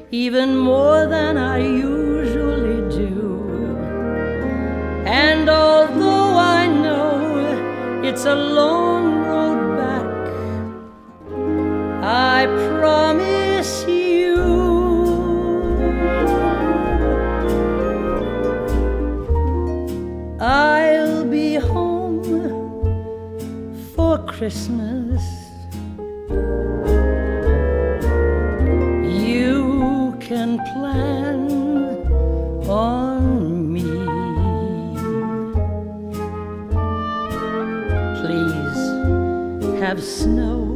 even more than I usually do. And although I know it's a long road back, I promise you I'll be home for Christmas. You can plan on me. Please have snow